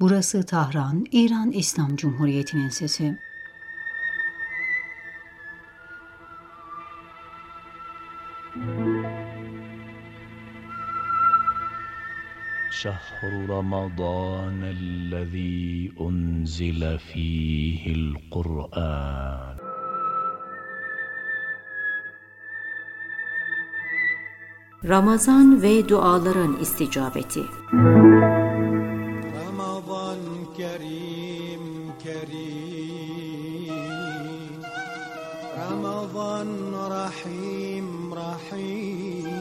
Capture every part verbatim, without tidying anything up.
Burası Tahran, İran İslam Cumhuriyeti'nin sesi. شهر رمضان الذي أنزل فيه القرآن. Ramazan ve duaların isticabeti. Ramazan kerim kerim, Ramazan rahim rahim,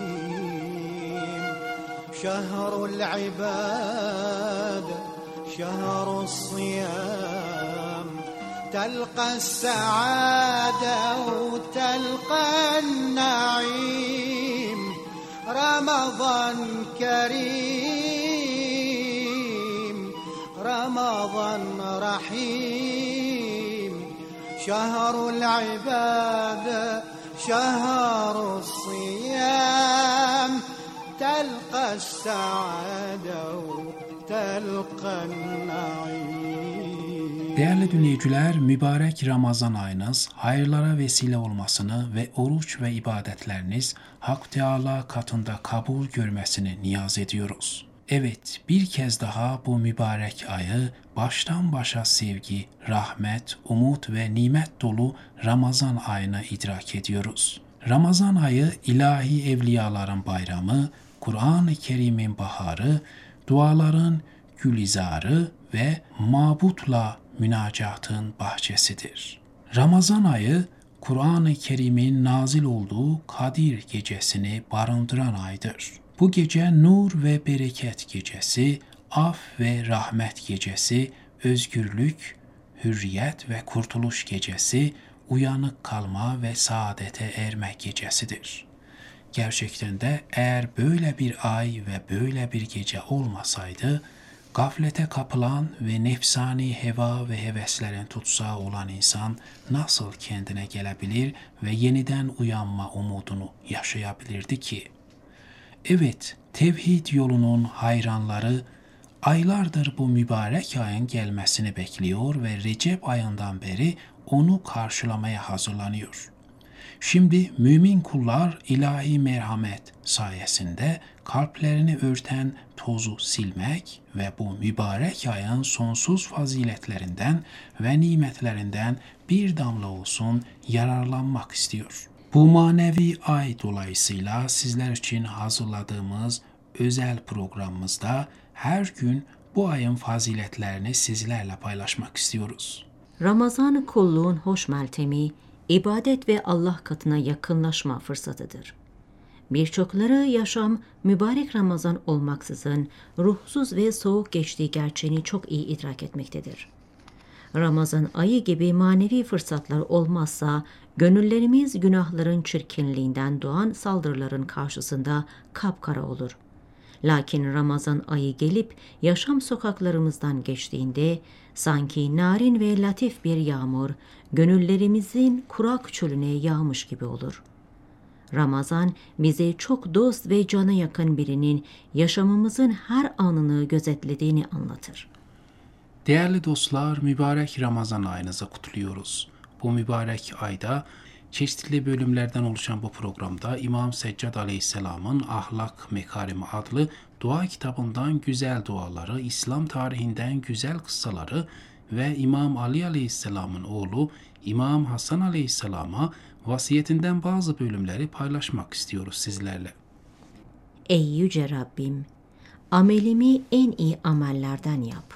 şehrul ibad, şehrus siyam, telqa saade ve telqa naim. Ramazan kerim, Ramazan rahim, şehrul ibad, şehrus siyam, telqa saade ve telqa naim. Değerli dinleyiciler, mübarek Ramazan ayınız hayırlara vesile olmasını ve oruç ve ibadetleriniz Hak Teâlâ katında kabul görmesini niyaz ediyoruz. Evet, bir kez daha bu mübarek ayı baştan başa sevgi, rahmet, umut ve nimet dolu Ramazan ayını idrak ediyoruz. Ramazan ayı ilahi evliyaların bayramı, Kur'an-ı Kerim'in baharı, duaların gülizarı ve mabutla münacatın bahçesidir. Ramazan ayı, Kur'an-ı Kerim'in nazil olduğu Kadir gecesini barındıran aydır. Bu gece nur ve bereket gecesi, af ve rahmet gecesi, özgürlük, hürriyet ve kurtuluş gecesi, uyanık kalma ve saadete erme gecesidir. Gerçekten de eğer böyle bir ay ve böyle bir gece olmasaydı, gaflete kapılan ve nefsani heva ve heveslerin tutsağı olan insan nasıl kendine gelebilir ve yeniden uyanma umudunu yaşayabilirdi ki? Evet, tevhid yolunun hayranları aylardır bu mübarek ayın gelmesini bekliyor ve Recep ayından beri onu karşılamaya hazırlanıyor. Şimdi mümin kullar ilahi merhamet sayesinde kalplerini örten tozu silmek ve bu mübarek ayın sonsuz faziletlerinden ve nimetlerinden bir damla olsun yararlanmak istiyor. Bu manevi ay dolayısıyla sizler için hazırladığımız özel programımızda her gün bu ayın faziletlerini sizlerle paylaşmak istiyoruz. Ramazan kulluğun hoş meltemi, İbadet ve Allah katına yakınlaşma fırsatıdır. Birçokları yaşam mübarek Ramazan olmaksızın ruhsuz ve soğuk geçtiği gerçeğini çok iyi idrak etmektedir. Ramazan ayı gibi manevi fırsatlar olmazsa gönüllerimiz günahların çirkinliğinden doğan saldırıların karşısında kapkara olur. Lakin Ramazan ayı gelip yaşam sokaklarımızdan geçtiğinde sanki narin ve latif bir yağmur gönüllerimizin kurak çölüne yağmış gibi olur. Ramazan bize çok dost ve cana yakın birinin yaşamımızın her anını gözetlediğini anlatır. Değerli dostlar, mübarek Ramazan ayınızı kutluyoruz. Bu mübarek ayda çeşitli bölümlerden oluşan bu programda İmam Seccad Aleyhisselam'ın Ahlak Mekarimi adlı dua kitabından güzel duaları, İslam tarihinden güzel kıssaları ve İmam Ali Aleyhisselam'ın oğlu İmam Hasan Aleyhisselam'a vasiyetinden bazı bölümleri paylaşmak istiyoruz sizlerle. Ey yüce Rabbim, amelimi en iyi amellerden yap.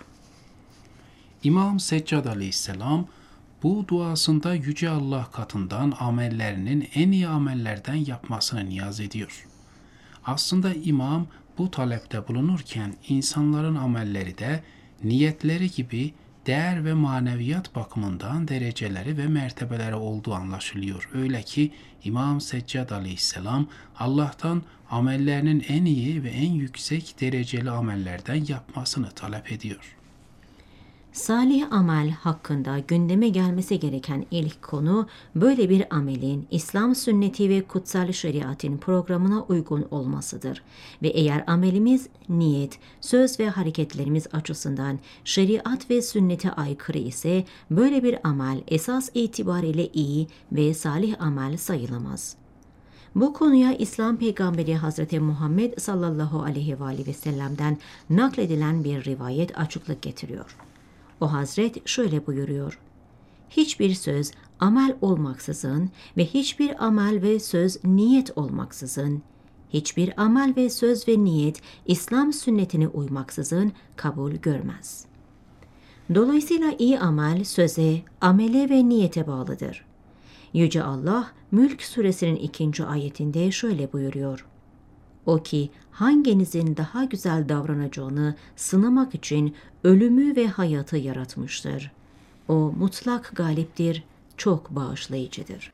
İmam Seccad Aleyhisselam bu duasında Yüce Allah katından amellerinin en iyi amellerden yapmasını niyaz ediyor. Aslında imam bu talepte bulunurken insanların amelleri de niyetleri gibi değer ve maneviyat bakımından dereceleri ve mertebeleri olduğu anlaşılıyor. Öyle ki İmam Seccad Aleyhisselam Allah'tan amellerinin en iyi ve en yüksek dereceli amellerden yapmasını talep ediyor. Salih amel hakkında gündeme gelmesi gereken ilk konu, böyle bir amelin İslam sünneti ve kutsal şeriatın programına uygun olmasıdır. Ve eğer amelimiz niyet, söz ve hareketlerimiz açısından şeriat ve sünnete aykırı ise, böyle bir amel esas itibariyle iyi ve salih amel sayılamaz. Bu konuya İslam peygamberi Hazreti Muhammed sallallahu aleyhi ve aleyhi ve sellem'den nakledilen bir rivayet açıklık getiriyor. O Hazret şöyle buyuruyor: hiçbir söz amel olmaksızın ve hiçbir amel ve söz niyet olmaksızın, hiçbir amel ve söz ve niyet İslam sünnetine uymaksızın kabul görmez. Dolayısıyla iyi amel söze, amele ve niyete bağlıdır. Yüce Allah Mülk suresinin ikinci ayetinde şöyle buyuruyor: o ki hanginizin daha güzel davranacağını sınamak için ölümü ve hayatı yaratmıştır. O mutlak galiptir, çok bağışlayıcıdır.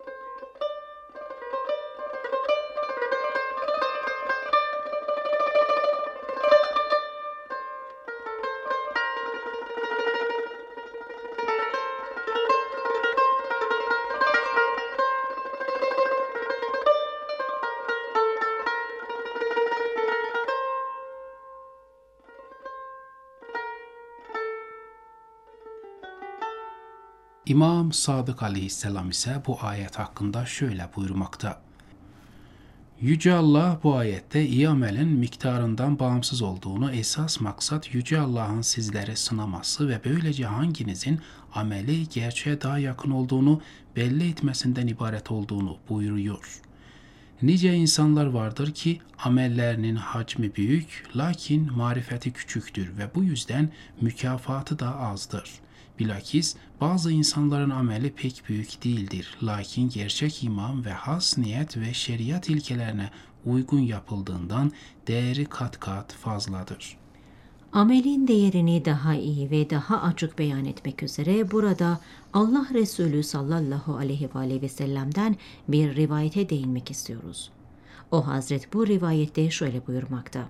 İmam Sadık aleyhisselam ise bu ayet hakkında şöyle buyurmakta: Yüce Allah bu ayette iyi amelin miktarından bağımsız olduğunu, esas maksat Yüce Allah'ın sizleri sınaması ve böylece hanginizin ameli gerçeğe daha yakın olduğunu belli etmesinden ibaret olduğunu buyuruyor. Nice insanlar vardır ki amellerinin hacmi büyük, lakin marifeti küçüktür ve bu yüzden mükafatı da azdır. Bilakis bazı insanların ameli pek büyük değildir, lakin gerçek iman ve has niyet ve şeriat ilkelerine uygun yapıldığından değeri kat kat fazladır. Amelin değerini daha iyi ve daha açık beyan etmek üzere burada Allah Resulü sallallahu aleyhi ve aleyhi ve sellem'den bir rivayete değinmek istiyoruz. O Hazret bu rivayette şöyle buyurmakta: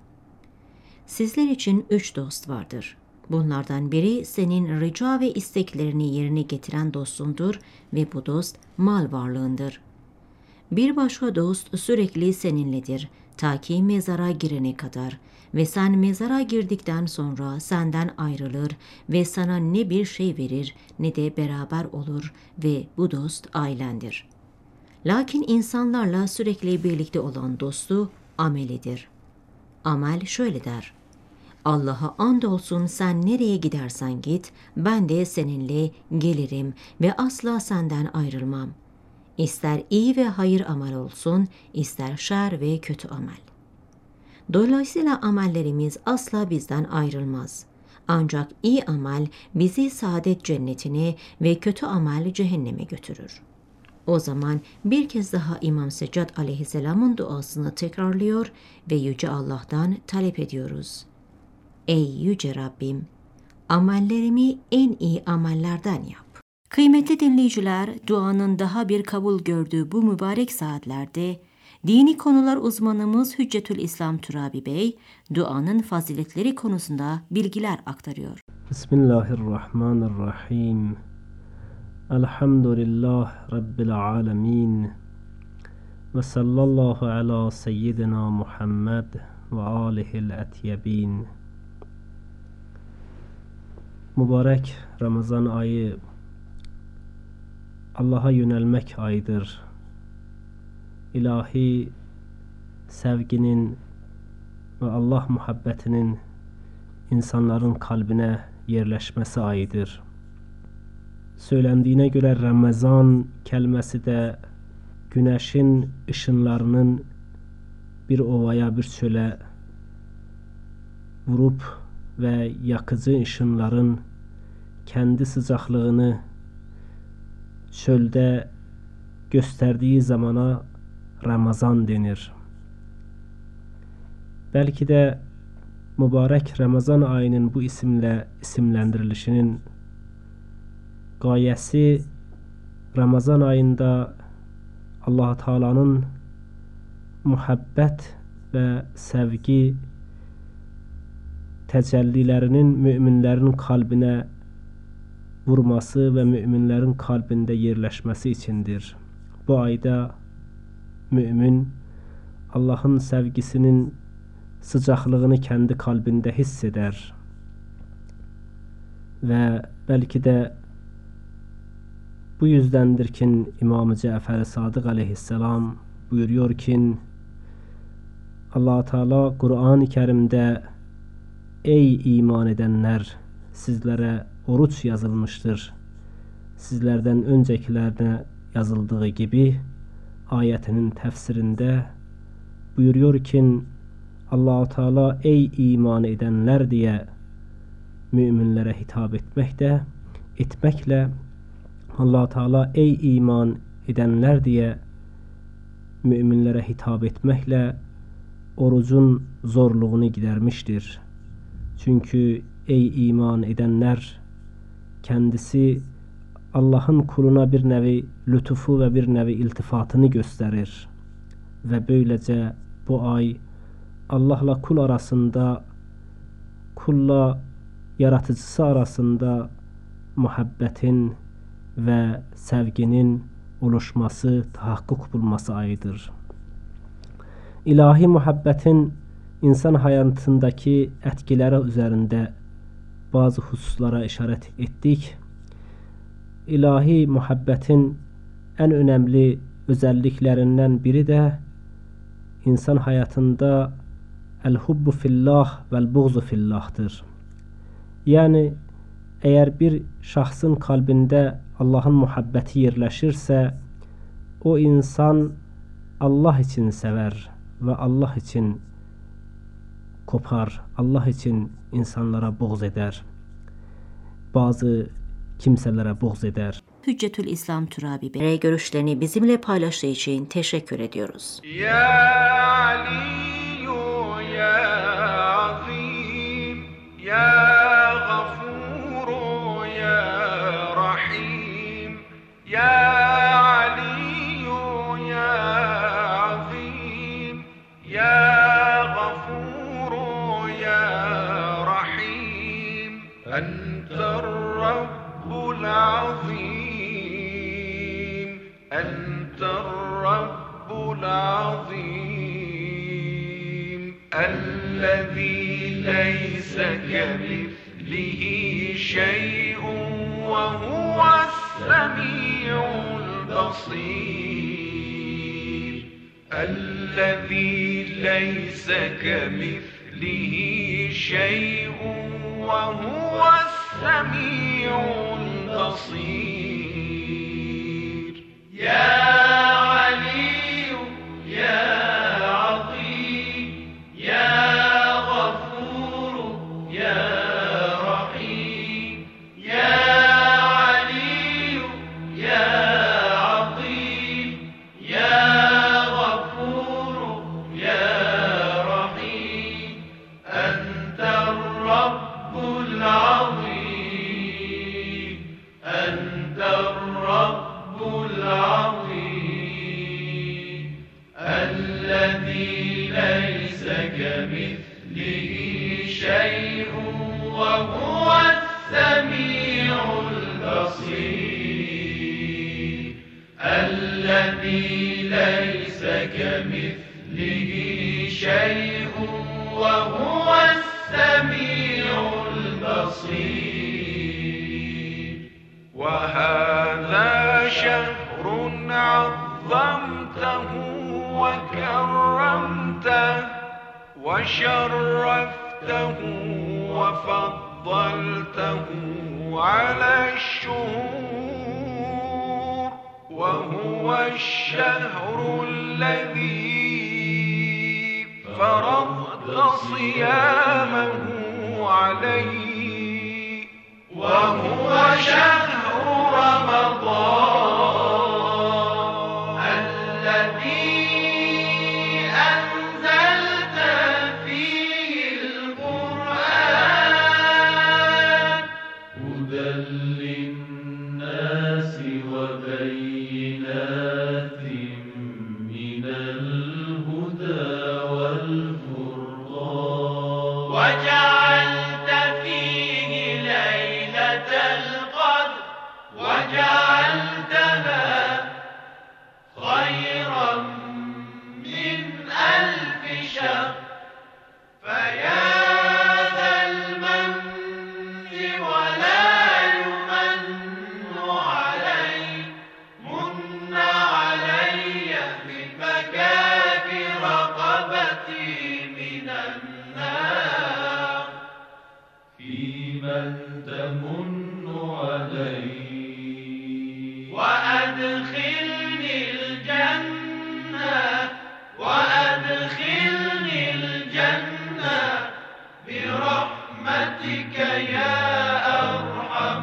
sizler için üç dost vardır. Bunlardan biri senin rica ve isteklerini yerine getiren dostundur ve bu dost mal varlığındır. Bir başka dost sürekli seninledir ta ki mezara girene kadar ve sen mezara girdikten sonra senden ayrılır ve sana ne bir şey verir ne de beraber olur ve bu dost ailendir. Lakin insanlarla sürekli birlikte olan dostu amelidir. Amel şöyle der: Allah'a andolsun sen nereye gidersen git, ben de seninle gelirim ve asla senden ayrılmam. İster iyi ve hayır amel olsun, ister şer ve kötü amel. Dolayısıyla amellerimiz asla bizden ayrılmaz. Ancak iyi amel bizi saadet cennetine ve kötü amel cehenneme götürür. O zaman bir kez daha İmam Seccad aleyhisselamın duasını tekrarlıyor ve Yüce Allah'tan talep ediyoruz. Ey Yüce Rabbim, amellerimi en iyi amellerden yap. Kıymetli dinleyiciler, duanın daha bir kabul gördüğü bu mübarek saatlerde dini konular uzmanımız Hüccetül İslam Turabi Bey, duanın faziletleri konusunda bilgiler aktarıyor. Bismillahirrahmanirrahim. Elhamdülillah Rabbil alemin. Ve sallallahu ala seyyidina Muhammed ve alihil etyebin. Mübarek Ramazan ayı Allah'a yönelmek ayıdır. İlahi sevginin ve Allah muhabbetinin insanların kalbine yerleşmesi ayıdır. Söylendiğine göre Ramazan kelimesi de güneşin ışınlarının bir ovaya bir çöle vurup ve yakıcı ışınların kendi sıcaklığını çölde gösterdiği zamana Ramazan denir. Belki de mübarek Ramazan ayının bu isimle isimlendirilişinin gayesi Ramazan ayında Allah Teala'nın muhabbet ve sevgi tecellilerinin müminlerin kalbine vurması ve müminlerin kalbinde yerleşmesi içindir. Bu ayda mümin Allah'ın sevgisinin sıcaklığını kendi kalbinde hisseder. Ve belki de bu yüzdendir ki İmam-ı Cafer Sadık aleyhisselam buyuruyor ki Allah Teala Kur'an-ı Kerim'de ey iman edenler, sizlere oruç yazılmıştır. Sizlerden öncekilerine yazıldığı gibi ayetinin tefsirinde buyuruyor ki Allah Teala ey iman edenler diye müminlere hitap etmekte, etmekle Allah Teala ey iman edenler diye müminlere hitap etmekle orucun zorluğunu gidermiştir. Çünkü ey iman edenler, kendisi Allah'ın kuluna bir nevi lütufu ve bir nevi iltifatını gösterir. Ve böylece bu ay Allah'la kul arasında, kulla yaratıcısı arasında muhabbetin ve sevginin oluşması, tahakkuk bulması ayıdır. İlahi muhabbetin insan hayatındaki etkileri üzerinde bazı hususlara işaret ettik. İlahi muhabbetin en önemli özelliklerinden biri de insan hayatında el-hubbu fillah vel-buğzu fillah'tır. Yani eğer bir şahsın kalbinde Allah'ın muhabbeti yerleşirse o insan Allah için sever ve Allah için kopar, Allah için insanlara buğz eder. Bazı kimselere buğz eder. Hüccetül İslam Turabi Bey görüşlerini bizimle paylaştığı için teşekkür ediyoruz. Ya Ali, ya Azim, ya Gafur, ya Rahim, ya Ali, ya Azim, ya Gafur, ya Rahim, Ente'r Rabbul Azim. أنت الرب العظيم الذي ليس كمثله شيء وهو السميع البصير الذي ليس كمثله شيء وهو السميع البصير يا علي يا عظيم يا غفور يا رحيم يا علي يا عظيم يا غفور يا رحيم أنت الرب العظيم أنت الرب العظيم الذي ليس كمثله شيء وهو السميع البصير الذي ليس كمثله شيء وهو السميع البصير وهذا شهر عظمته وكرمته وشرفته وفضلته على الشهور وهو الشهر الذي فرضت صيامه عليه وهو شهر رمضان الذي أنزلت فيه القرآن هدى للناس وبينات من الهدى والفرقان وجعلت فيه أن تمن علي وأدخلني الجنة وأدخلني الجنة برحمتك يا أرحم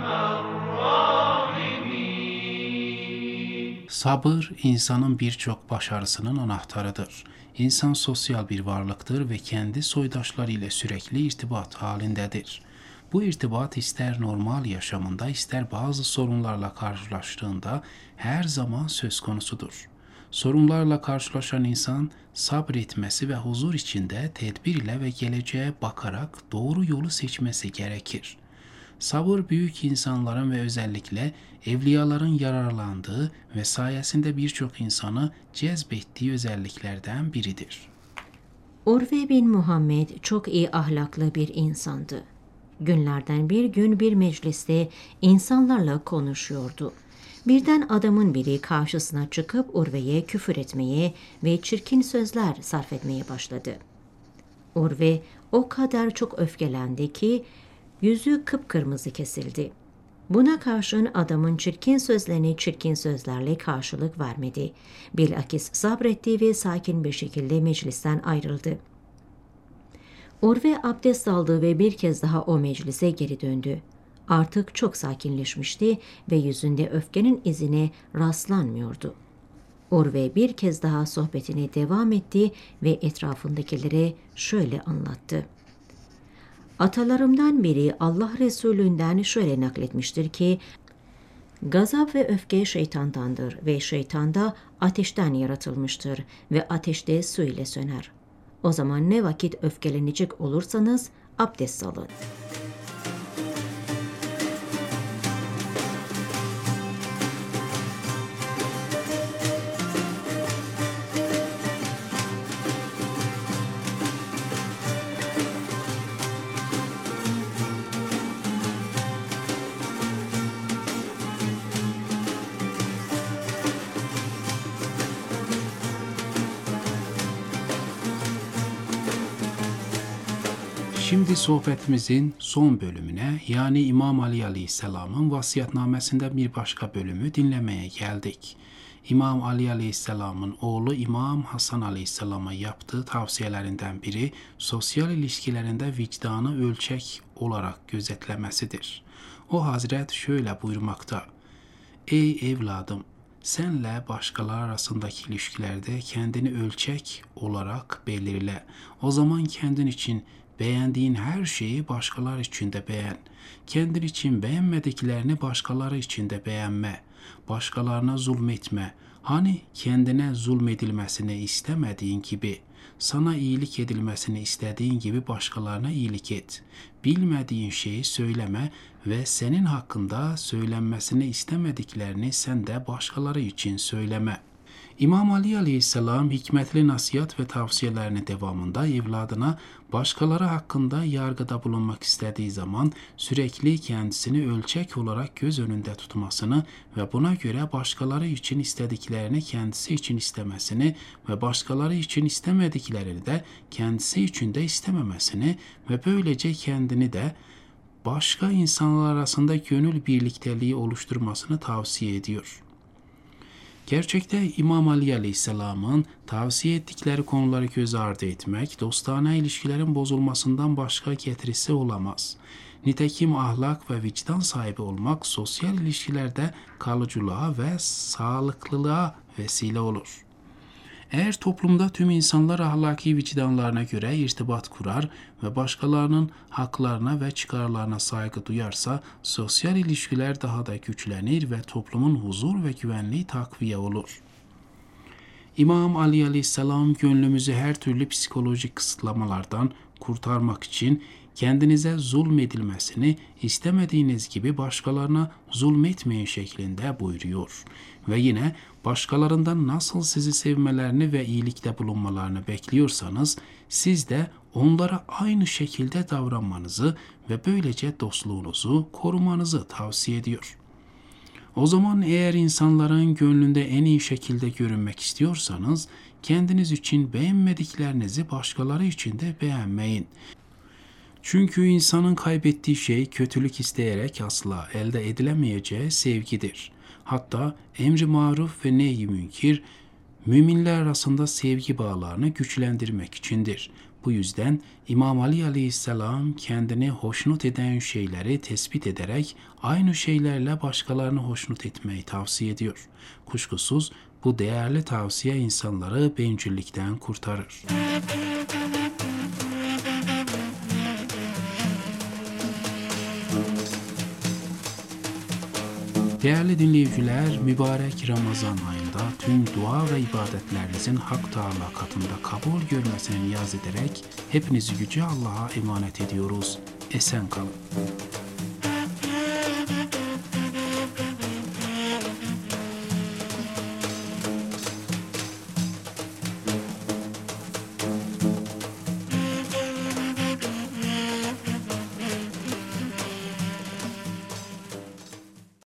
الراحمين. Sabır, insanın birçok başarısının anahtarıdır. İnsan sosyal bir varlıktır ve kendi soydaşları ile sürekli irtibat halindedir. Bu irtibat ister normal yaşamında ister bazı sorunlarla karşılaştığında her zaman söz konusudur. Sorunlarla karşılaşan insan sabretmesi ve huzur içinde tedbir ile ve geleceğe bakarak doğru yolu seçmesi gerekir. Sabır büyük insanların ve özellikle evliyaların yararlandığı ve sayesinde birçok insanı cezbettiği özelliklerden biridir. Urve bin Muhammed çok iyi ahlaklı bir insandı. Günlerden bir gün bir mecliste insanlarla konuşuyordu. Birden adamın biri karşısına çıkıp Urve'ye küfür etmeye ve çirkin sözler sarf etmeye başladı. Urve o kadar çok öfkelendi ki yüzü kıpkırmızı kesildi. Buna karşın adamın çirkin sözlerine çirkin sözlerle karşılık vermedi. Bilakis sabretti ve sakin bir şekilde meclisten ayrıldı. Urve abdest aldı ve bir kez daha o meclise geri döndü. Artık çok sakinleşmişti ve yüzünde öfkenin izine rastlanmıyordu. Urve bir kez daha sohbetine devam etti ve etrafındakilere şöyle anlattı. Atalarımdan biri Allah Resulü'nden şöyle nakletmiştir ki, gazap ve öfke şeytandandır ve şeytan da ateşten yaratılmıştır ve ateşte su ile söner. O zaman ne vakit öfkelenecek olursanız abdest alın. Şimdi sohbetimizin son bölümüne, yani İmam Ali Aleyhisselam'ın vasiyetnamesinden bir başka bölümü dinlemeye geldik. İmam Ali Aleyhisselam'ın oğlu İmam Hasan Aleyhisselam'a yaptığı tavsiyelerinden biri sosyal ilişkilerinde vicdanı ölçek olarak gözetlemesidir. O Hazret şöyle buyurmakta: "Ey evladım, senle başkaları arasındaki ilişkilerde kendini ölçek olarak belirle. O zaman kendin için beğendiğin her şeyi başkaları için de beğen. Kendin için beğenmediklerini başkaları için de beğenme. Başkalarına zulmetme. Hani kendine zulmedilmesini istemediğin gibi, sana iyilik edilmesini istediğin gibi başkalarına iyilik et. Bilmediğin şeyi söyleme ve senin hakkında söylenmesini istemediklerini sen de başkaları için söyleme." İmam Ali Aleyhisselam hikmetli nasihat ve tavsiyelerinin devamında evladına başkaları hakkında yargıda bulunmak istediği zaman sürekli kendisini ölçek olarak göz önünde tutmasını ve buna göre başkaları için istediklerini kendisi için istemesini ve başkaları için istemediklerini de kendisi için de istememesini ve böylece kendini de başka insanlar arasında gönül birlikteliği oluşturmasını tavsiye ediyor. Gerçekte İmam Ali Aleyhisselam'ın tavsiye ettikleri konuları göz ardı etmek, dostane ilişkilerin bozulmasından başka getirisi olamaz. Nitekim ahlak ve vicdan sahibi olmak sosyal ilişkilerde kalıcılığa ve sağlıklılığa vesile olur. Eğer toplumda tüm insanlar ahlaki vicdanlarına göre irtibat kurar ve başkalarının haklarına ve çıkarlarına saygı duyarsa, sosyal ilişkiler daha da güçlenir ve toplumun huzur ve güvenliği takviye olur. İmam Ali Aleyhisselam gönlümüzü her türlü psikolojik kısıtlamalardan kurtarmak için kendinize zulmedilmesini istemediğiniz gibi başkalarına zulmetmeyin şeklinde buyuruyor. Ve yine başkalarından nasıl sizi sevmelerini ve iyilikte bulunmalarını bekliyorsanız siz de onlara aynı şekilde davranmanızı ve böylece dostluğunuzu korumanızı tavsiye ediyor. O zaman eğer insanların gönlünde en iyi şekilde görünmek istiyorsanız kendiniz için beğenmediklerinizi başkaları için de beğenmeyin. Çünkü insanın kaybettiği şey kötülük isteyerek asla elde edilemeyeceği sevgidir. Hatta emri maruf ve nehy-i münkir, müminler arasında sevgi bağlarını güçlendirmek içindir. Bu yüzden İmam Ali Aleyhisselam kendini hoşnut eden şeyleri tespit ederek aynı şeylerle başkalarını hoşnut etmeyi tavsiye ediyor. Kuşkusuz bu değerli tavsiye insanları bencillikten kurtarır. Değerli dinleyiciler, mübarek Ramazan ayında tüm dua ve ibadetlerinizin Hak Teâlâ katında kabul görmesini niyaz ederek hepinizi Yüce Allah'a emanet ediyoruz. Esen kalın.